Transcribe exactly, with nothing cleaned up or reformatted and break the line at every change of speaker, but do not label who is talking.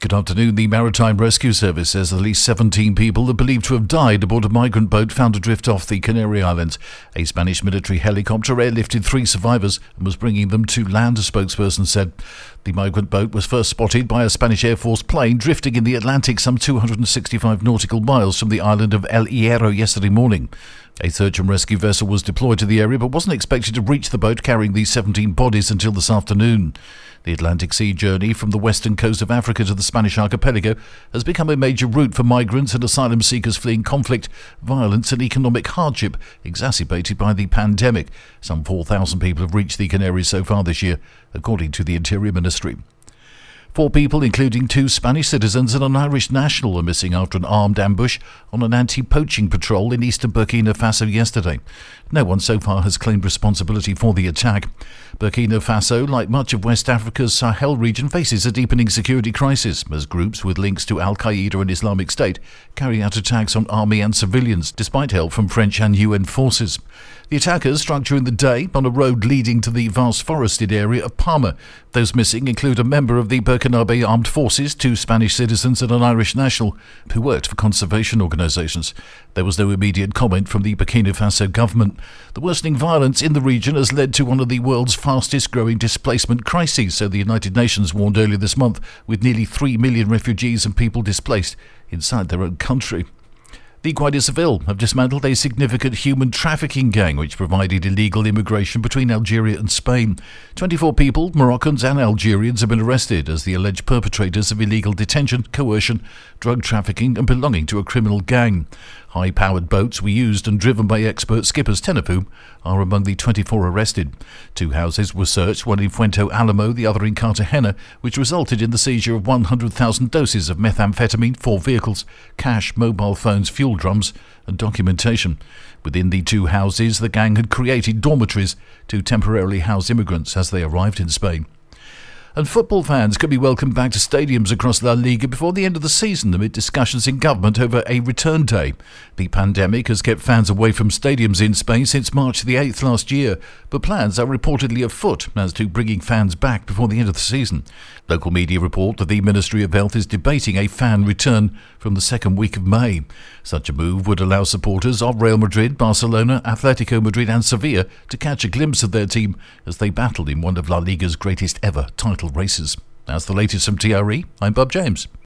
Good afternoon. The Maritime Rescue Service says at least seventeen people are believed to have died aboard a migrant boat found adrift off the Canary Islands. A Spanish military helicopter airlifted three survivors and was bringing them to land, a spokesperson said. The migrant boat was first spotted by a Spanish Air Force plane drifting in the Atlantic some two hundred sixty-five nautical miles from the island of El Hierro yesterday morning. A search and rescue vessel was deployed to the area but wasn't expected to reach the boat carrying the seventeen bodies until this afternoon. The Atlantic Sea journey from the western coast of Africa to the Spanish archipelago has become a major route for migrants and asylum seekers fleeing conflict, violence and economic hardship exacerbated by the pandemic. Some four thousand people have reached the Canaries so far this year, according to the Interior Ministry. Four people, including two Spanish citizens and an Irish national, are missing after an armed ambush on an anti-poaching patrol in eastern Burkina Faso yesterday. No one so far has claimed responsibility for the attack. Burkina Faso, like much of West Africa's Sahel region, faces a deepening security crisis as groups with links to Al-Qaeda and Islamic State carry out attacks on army and civilians, despite help from French and U N forces. The attackers struck during the day on a road leading to the vast forested area of Palma. Those missing include a member of the Burkinabe Armed Forces, two Spanish citizens and an Irish national who worked for conservation organisations. There was no immediate comment from the Burkina Faso government. The worsening violence in the region has led to one of the world's fastest growing displacement crises, so the United Nations warned earlier this month, with nearly three million refugees and people displaced inside their own country. The Guardia Civil have dismantled a significant human trafficking gang which provided illegal immigration between Algeria and Spain. twenty-four people, Moroccans and Algerians, have been arrested as the alleged perpetrators of illegal detention, coercion, drug trafficking and belonging to a criminal gang. High-powered boats were used and driven by expert skippers, ten of whom are among the twenty-four arrested. Two houses were searched, one in Fuente Alamo, the other in Cartagena, which resulted in the seizure of one hundred thousand doses of methamphetamine, four vehicles, cash, mobile phones, fuel drums and documentation. Within the two houses, the gang had created dormitories to temporarily house immigrants as they arrived in Spain. And football fans could be welcomed back to stadiums across La Liga before the end of the season amid discussions in government over a return day. The pandemic has kept fans away from stadiums in Spain since March the eighth last year, but plans are reportedly afoot as to bringing fans back before the end of the season. Local media report that the Ministry of Health is debating a fan return from the second week of May. Such a move would allow supporters of Real Madrid, Barcelona, Atletico Madrid and Sevilla to catch a glimpse of their team as they battled in one of La Liga's greatest ever title races. That's the latest from T R E. I'm Bob James.